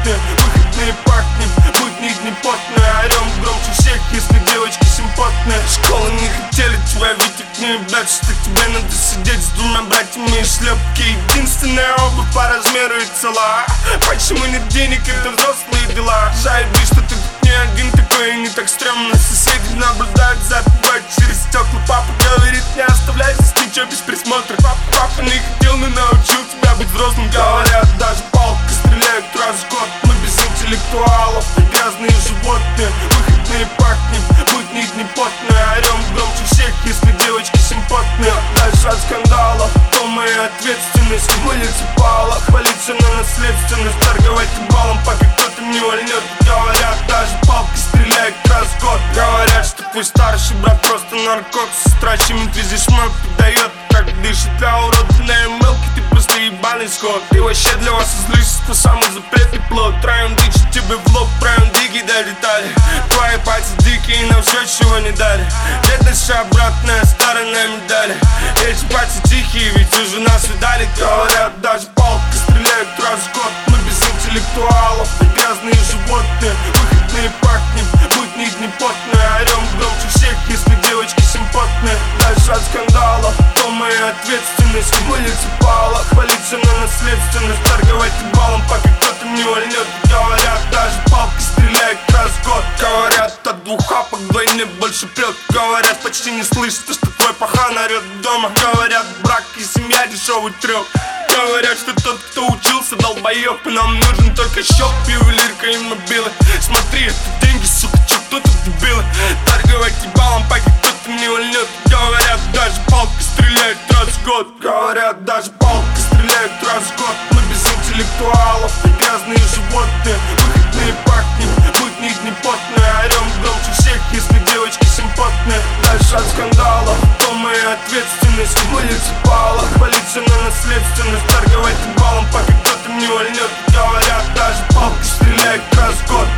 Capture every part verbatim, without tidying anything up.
животные. Выходные пахнем, будни дни потные. Орем громче всех, если девочки симпотные. Школы не хотели тебя видеть, не ебать, что тебе надо сидеть с двумя братьями и шлепки. Единственная обувь по размеру и цела. Почему нет денег, это взрослые дела. Заеби, что ты тут не один такой и не так стрёмно. Соседи наблюдают за тобой через стекла. Папа говорит, не оставляй здесь ничего без присмотра. Папа, папа не хотел, но научил тебя быть взрослым. Говорят, даже палкой стреляют раз в год. Мы без интеллектуалов, грязные животные. Выходные пахнем, будни дни потные. Орем громче всех, если девочки симпотные. Дальше от скандалов, то моя ответственность. Муниципалах, хвалиться на наследственность. Торговать балом, пока кто-то не вольнет. Говорят, даже палкой стреляют раз в год. Говорят, что твой старший брат просто наркот. Сестра чему ты здесь мой подает. Как дышит для урода на эмэлке, ты просто ебаный скот. Ты вообще для вас излишество, самый запретный плод. Троем дичи тебе в лоб, троем диги долетали. Твои пальцы дикие, нам все чего не дали. Бедность обратная сторона медали. Эти пальцы тихие, ведь уже нас видали. Говорят, даже палкой стреляют раз в год. Мы без интеллектуалов, грязные животные. Выходные пахнем, будни дни потные. Орем громче всех, если девочки симпотные. Дальше от скандалов, то моя ответственность. Муниципалах, хвалиться на наследственность. Торговать балом, пока кто-то не вольнет. Говорят, даже палкой стреляют раз в год. Говорят, от двух хапок вдвойне больше прет. Говорят, почти не слышно, что твой пахан орет дома. Говорят, брак и семья дешевый трёп. Говорят, что тот, кто учился, долбоёб. И нам нужен только щёп, ювелирка и мобилы. Смотри, это деньги, сука, чё, кто тут дебилы? Торговать ебалом, пока кто-то не вольнет. Говорят, даже палкой стреляют раз в год. Говорят, даже палкой стреляют раз в год. Мы без интеллектуалов, грязные животные. Выходные пахнем, будни дни потные. Орем громче всех, если девочки симпотные. Дальше от скандалов, то моя ответственность. Муниципалах, хвалиться на наследственность. Торговать балом, пока кто-то не вольнет. Говорят, даже палкой стреляют раз в год.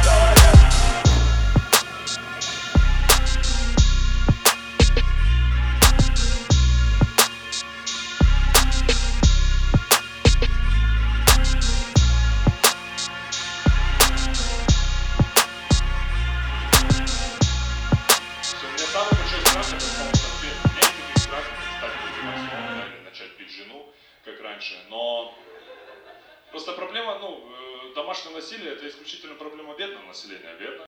Самый большой страх — это самостоятельность. У меня никаких страхов, кстати, или начать бить жену, как раньше. Но просто проблема, ну, домашнее насилие — это исключительно проблема бедного населения, верно?